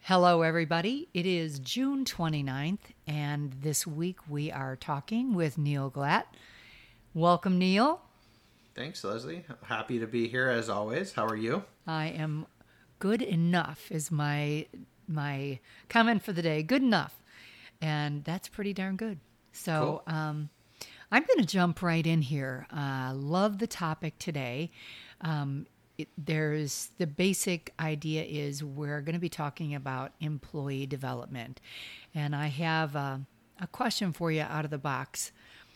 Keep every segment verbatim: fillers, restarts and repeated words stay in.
Hello, everybody. It is June twenty-ninth, and this week we are talking with Neil Glatt. Welcome, Neil. Thanks, Leslie. Happy to be here as always. How are you? I am good enough is my my comment for the day. Good enough. And that's pretty darn good. So Cool. um, I'm going to jump right in here. Uh, love the topic today. Um, it, there's the basic idea is we're going to be talking about employee development. And I have a, a question for you out of the box.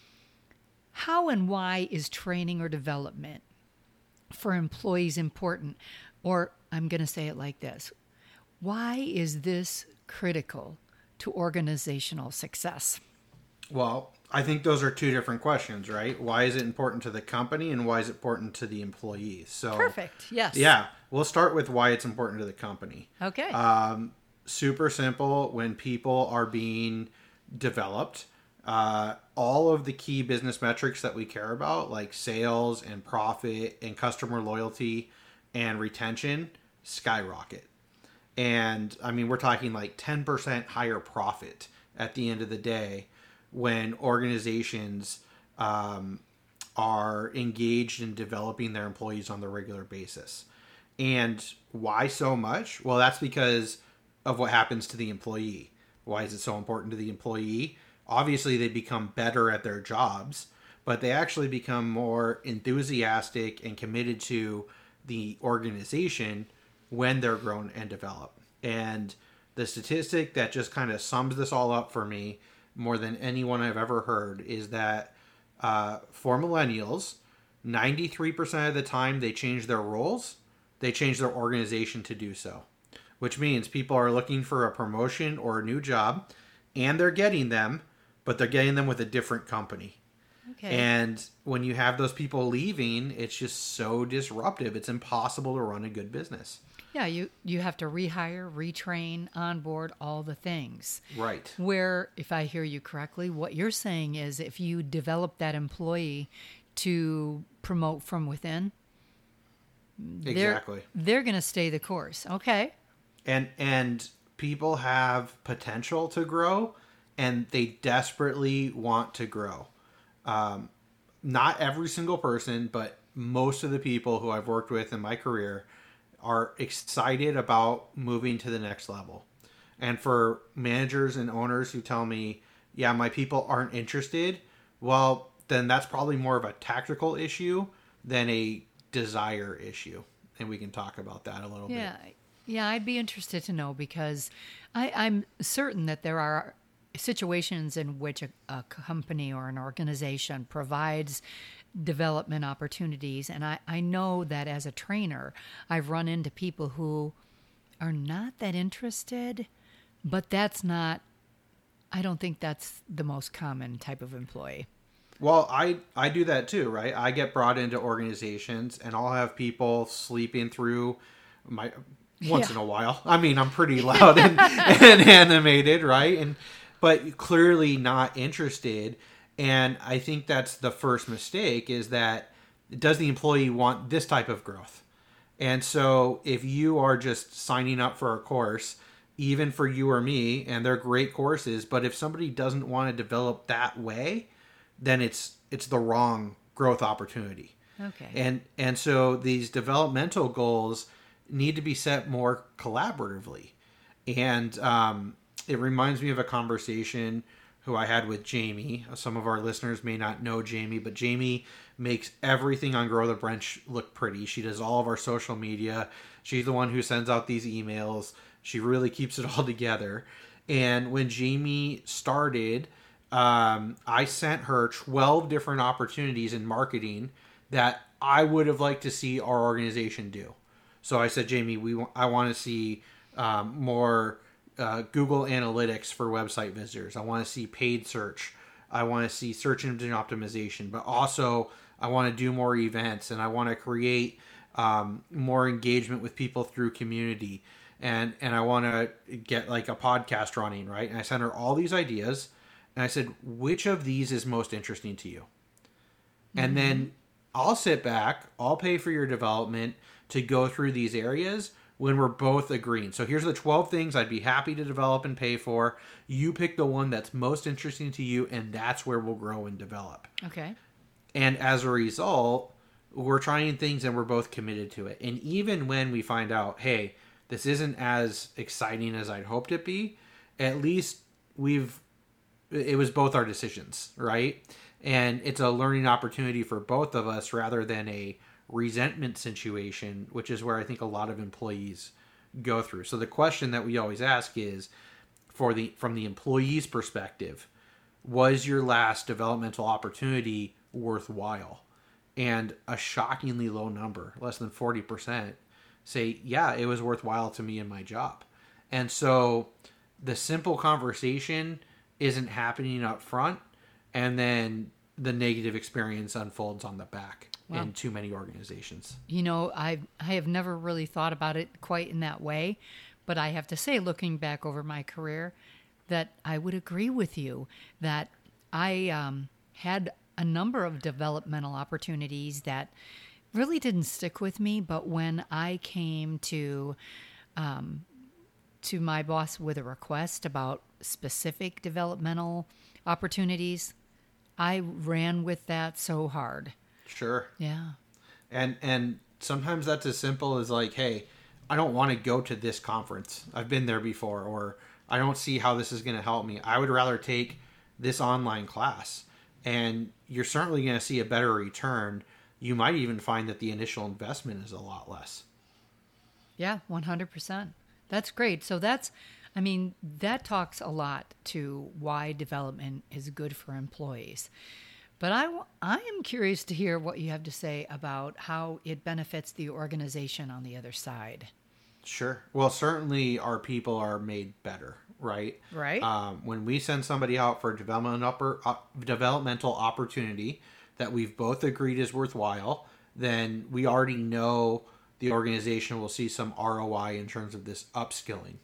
How and why is training or development for employees important? Or I'm going to say it like this. Why is this critical to organizational success? Well, I think those are two different questions, right? Why is it important to the company and why is it important to the employees? So Perfect. Yes. Yeah, we'll start with why it's important to the company. Okay. Um, super simple. When people are being developed, uh, all of the key business metrics that we care about, like sales and profit and customer loyalty and retention, skyrocket. And I mean, we're talking like ten percent higher profit at the end of the day when organizations um, are engaged in developing their employees on the regular basis. And why so much? Well, that's because of what happens to the employee. Why is it so important to the employee? Obviously, they become better at their jobs, but they actually become more enthusiastic and committed to the organization when they're grown and developed. And the statistic that just kind of sums this all up for me more than anyone I've ever heard is that uh, for millennials, ninety-three percent of the time they change their roles, they change their organization to do so. Which means people are looking for a promotion or a new job, and they're getting them, but they're getting them with a different company. Okay. And when you have those people leaving, it's just so disruptive. It's impossible to run a good business. Yeah, you, you have to rehire, retrain, onboard, all the things. Right. Where, if I hear you correctly, what you're saying is if you develop that employee to promote from within, Exactly. they're, they're going to stay the course. Okay. And and people have potential to grow, and they desperately want to grow. Um, not every single person, but most of the people who I've worked with in my career are excited about moving to the next level. And for managers and owners who tell me, yeah, my people aren't interested, well, then that's probably more of a tactical issue than a desire issue. And we can talk about that a little Yeah. bit. Yeah, I'd be interested to know because I, I'm certain that there are situations in which a, a company or an organization provides development opportunities. And I, I know that as a trainer, I've run into people who are not that interested, but that's not, I don't think that's the most common type of employee. Well, I, I do that too, right? I get brought into organizations and I'll have people sleeping through my once Yeah. in a while. I mean, I'm pretty loud and, and animated, right? And but clearly not interested. And I think that's the first mistake is that does the employee want this type of growth? And so if you are just signing up for a course, even for you or me, and they're great courses, but if somebody doesn't want to develop that way, then it's it's the wrong growth opportunity. Okay. And and so these developmental goals need to be set more collaboratively. And um, it reminds me of a conversation who I had with Jamie. Some of our listeners may not know Jamie, but Jamie makes everything on Grow the Branch look pretty. She does all of our social media. She's the one who sends out these emails. She really keeps it all together. And when Jamie started, um, I sent her twelve different opportunities in marketing that I would have liked to see our organization do. So I said, Jamie, we w- I want to see um, more uh, Google Analytics for website visitors. I want to see paid search. I want to see search engine optimization. But also, I want to do more events, and I want to create um, more engagement with people through community. And and I want to get like a podcast running, right? And I sent her all these ideas, and I said, which of these is most interesting to you? Mm-hmm. And then I'll sit back, I'll pay for your development to go through these areas when we're both agreeing. So here's the twelve things I'd be happy to develop and pay for. You pick the one that's most interesting to you, and that's where we'll grow and develop. Okay. And as a result, we're trying things and we're both committed to it. And even when we find out, hey, this isn't as exciting as I'd hoped it be, at least we've, it was both our decisions, right? And it's a learning opportunity for both of us rather than a resentment situation, which is where I think a lot of employees go through. So the question that we always ask is, for the from the employee's perspective, was your last developmental opportunity worthwhile? And a shockingly low number, less than forty percent, say, yeah, it was worthwhile to me in my job. And so the simple conversation isn't happening up front, and then the negative experience unfolds on the back. Wow. In too many organizations. You know, I I have never really thought about it quite in that way, but I have to say, looking back over my career, that I would agree with you that I um, had a number of developmental opportunities that really didn't stick with me, but when I came to um, to my boss with a request about specific developmental opportunities, I ran with that so hard. Sure. Yeah. And and sometimes that's as simple as like, hey, I don't want to go to this conference. I've been there before, or I don't see how this is going to help me. I would rather take this online class. And you're certainly going to see a better return. You might even find that the initial investment is a lot less. Yeah, one hundred percent. That's great. So that's, I mean, that talks a lot to why development is good for employees. But I, I am curious to hear what you have to say about how it benefits the organization on the other side. Sure. Well, certainly our people are made better, right? Right. Um, when we send somebody out for a development upper, uh, developmental opportunity that we've both agreed is worthwhile, then we already know the organization will see some R O I in terms of this upskilling.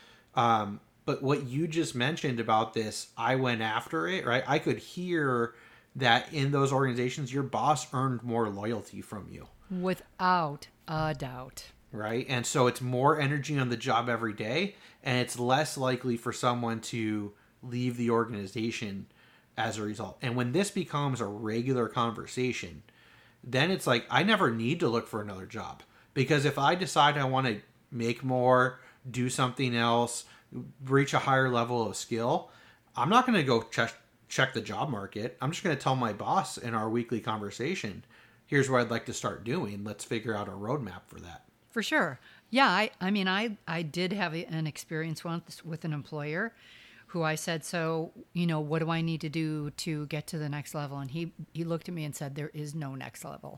Um, but what you just mentioned about this, I went after it, right? I could hear that in those organizations, your boss earned more loyalty from you. Without a doubt. Right? And so it's more energy on the job every day, and it's less likely for someone to leave the organization as a result. And when this becomes a regular conversation, then it's like, I never need to look for another job. Because if I decide I want to make more, do something else, reach a higher level of skill, I'm not going to go check check the job market. I'm just going to tell my boss in our weekly conversation, here's what I'd like to start doing. Let's figure out a roadmap for that. For sure. Yeah, I, I mean, I, I did have an experience once with an employer who I said, so, you know, what do I need to do to get to the next level? And he, he looked at me and said, there is no next level.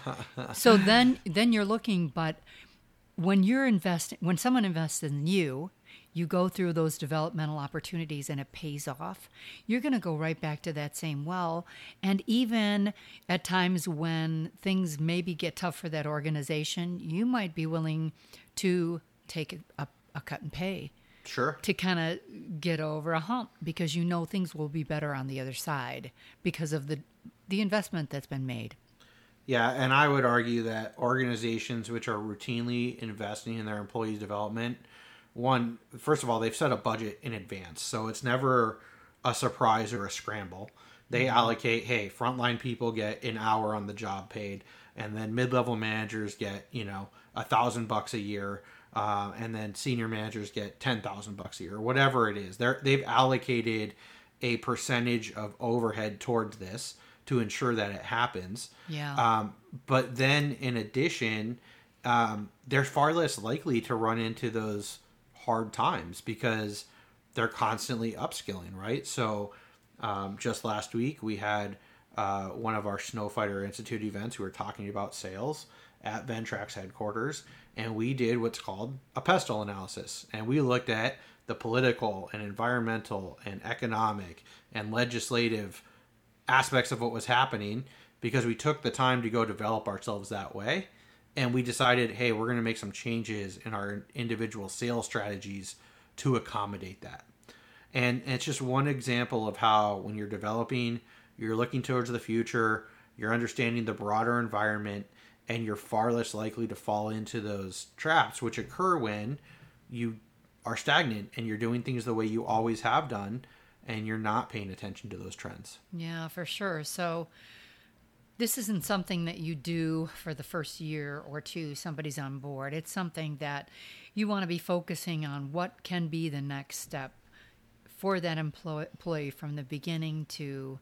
So then, then you're looking, but when you're investing, when someone invests in you, you go through those developmental opportunities and it pays off, you're going to go right back to that same well. And even at times when things maybe get tough for that organization, you might be willing to take a, a, a cut and pay. Sure. To kind of get over a hump because you know things will be better on the other side because of the the investment that's been made. Yeah, and I would argue that organizations which are routinely investing in their employees' development, one, first of all, they've set a budget in advance, so it's never a surprise or a scramble. They mm-hmm. allocate, hey, frontline people get an hour on the job paid, and then mid-level managers get, you know, a thousand bucks a year. Uh, and then senior managers get ten thousand bucks a year, or whatever it is. They're, they've allocated a percentage of overhead towards this to ensure that it happens. Yeah. Um, but then in addition, um, they're far less likely to run into those hard times because they're constantly upskilling, right? So um, just last week, we had uh, one of our Snowfighter Institute events. We were talking about sales at Ventrax headquarters, and we did what's called a pestle analysis. And we looked at the political and environmental and economic and legislative aspects of what was happening because we took the time to go develop ourselves that way. And we decided, hey, we're going to make some changes in our individual sales strategies to accommodate that. And it's just one example of how when you're developing, you're looking towards the future, you're understanding the broader environment, and you're far less likely to fall into those traps, which occur when you are stagnant and you're doing things the way you always have done, and you're not paying attention to those trends. Yeah, for sure. So this isn't something that you do for the first year or two, somebody's on board. It's something that you want to be focusing on what can be the next step for that employ- employee from the beginning to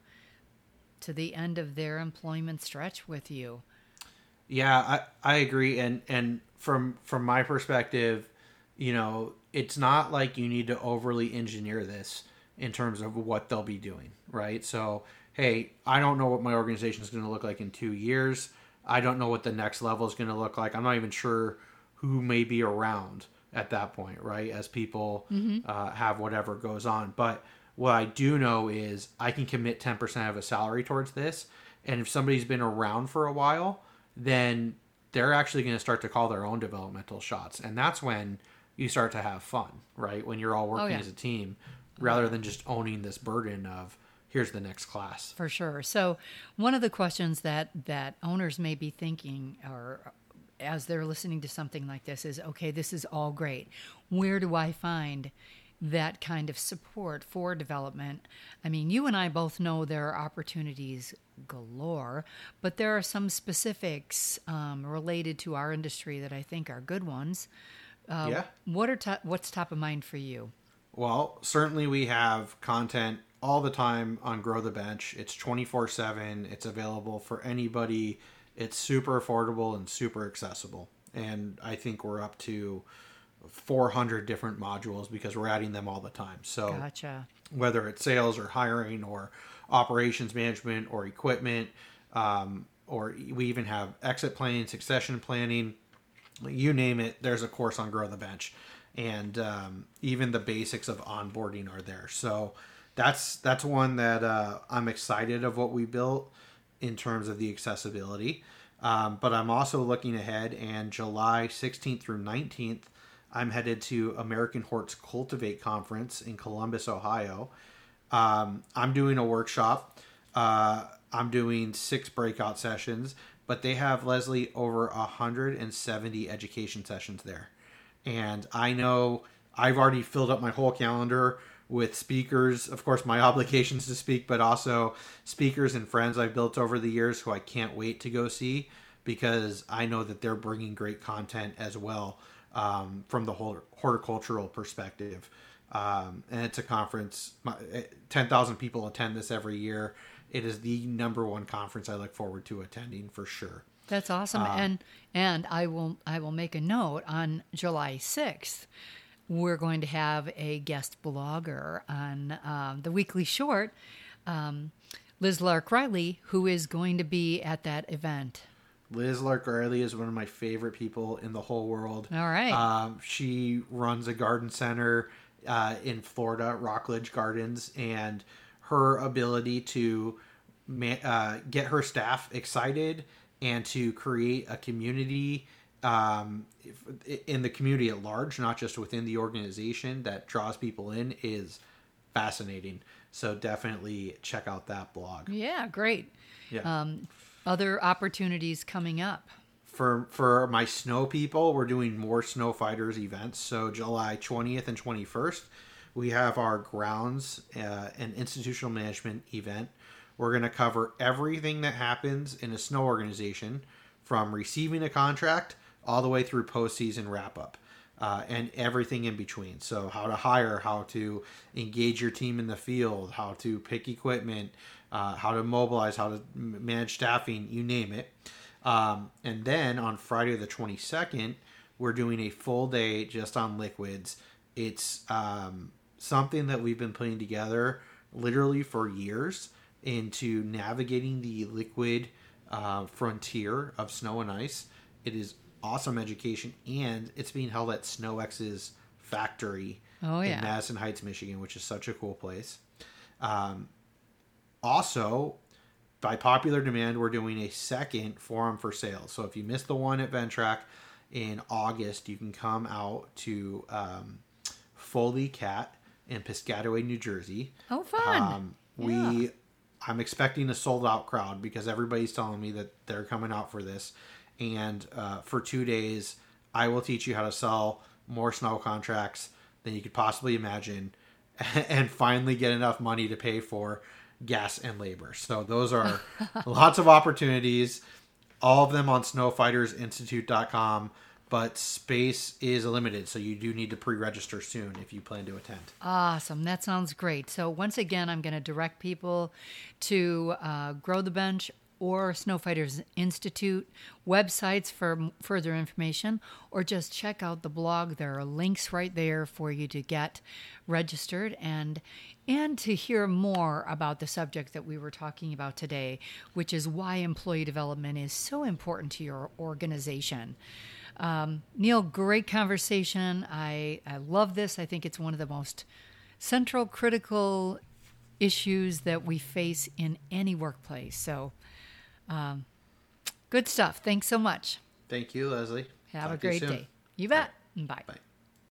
to the end of their employment stretch with you. Yeah, I, I agree. And, and from, from my perspective, you know, it's not like you need to overly engineer this in terms of what they'll be doing, right? So, hey, I don't know what my organization is going to look like in two years. I don't know what the next level is going to look like. I'm not even sure who may be around at that point, right? As people mm-hmm. uh, have whatever goes on. But what I do know is I can commit ten percent of a salary towards this. And if somebody's been around for a while, then they're actually going to start to call their own developmental shots. And that's when you start to have fun, right? When you're all working oh, yeah. as a team, rather than just owning this burden of, here's the next class. For sure. So one of the questions that, that owners may be thinking, or as they're listening to something like this, is, okay, this is all great. Where do I find that kind of support for development? I mean, you and I both know there are opportunities galore, but there are some specifics um, related to our industry that I think are good ones. Uh, yeah. What are to- what's top of mind for you? Well, certainly we have content all the time on Grow the Bench. It's twenty-four seven. It's available for anybody. It's super affordable and super accessible. And I think we're up to four hundred different modules because we're adding them all the time. So gotcha. Whether it's sales or hiring or operations management or equipment, um, or we even have exit planning, succession planning, you name it, there's a course on Grow the Bench. And um, even the basics of onboarding are there. So that's that's one that uh, I'm excited of what we built in terms of the accessibility. Um, but I'm also looking ahead, and July sixteenth through nineteenth, I'm headed to American Hort's Cultivate Conference in Columbus, Ohio. Um, I'm doing a workshop. Uh, I'm doing six breakout sessions, but they have, Leslie, over one hundred seventy education sessions there. And I know I've already filled up my whole calendar with speakers. Of course, my obligations to speak, but also speakers and friends I've built over the years who I can't wait to go see, because I know that they're bringing great content as well um, from the whole horticultural perspective. Um, and it's a conference. ten thousand people attend this every year. It is the number one conference I look forward to attending for sure. That's awesome. Um, and and I will I will make a note on July sixth. We're going to have a guest blogger on um, the Weekly Short, um, Liz Lark Riley, who is going to be at that event. Liz Lark Riley is one of my favorite people in the whole world. All right. Um, she runs a garden center uh, in Florida, Rockledge Gardens, and her ability to ma- uh, get her staff excited and to create a community um, in the community at large, not just within the organization, that draws people in, is fascinating. So definitely check out that blog. Yeah, great. Yeah. Um, other opportunities coming up. For for my snow people, we're doing more Snow Fighters events. So July twentieth and twenty-first, we have our grounds uh, and institutional management event. We're going to cover everything that happens in a snow organization, from receiving a contract all the way through postseason wrap-up, uh, and everything in between. So how to hire, how to engage your team in the field, how to pick equipment, uh, how to mobilize, how to manage staffing, you name it. Um, and then on Friday the twenty-second, we're doing a full day just on liquids. It's um, something that we've been putting together literally for years into navigating the liquid uh, frontier of snow and ice. It is awesome education, and it's being held at SnowX's factory oh, yeah. in Madison Heights, Michigan, which is such a cool place. Um, also, by popular demand, we're doing a second forum for sales. So if you missed the one at Ventrac in August, you can come out to um, Foley Cat in Piscataway, New Jersey. Oh, fun. Um, we... Yeah. I'm expecting a sold out crowd because everybody's telling me that they're coming out for this. And uh, for two days, I will teach you how to sell more snow contracts than you could possibly imagine and finally get enough money to pay for gas and labor. So those are lots of opportunities, all of them on snow fighters institute dot com, but space is limited. So you do need to pre-register soon if you plan to attend. Awesome. That sounds great. So once again, I'm going to direct people to uh, Grow the Bench or Snow Fighters Institute websites for m- further information, or just check out the blog. There are links right there for you to get registered and and to hear more about the subject that we were talking about today, which is why employee development is so important to your organization. Um, Neil, great conversation. I, I love this. I think it's one of the most central, critical issues that we face in any workplace. So Um, good stuff. Thanks so much. Thank you, Leslie. Have Talk a to you great soon. day. You bet. Bye. Bye. Bye.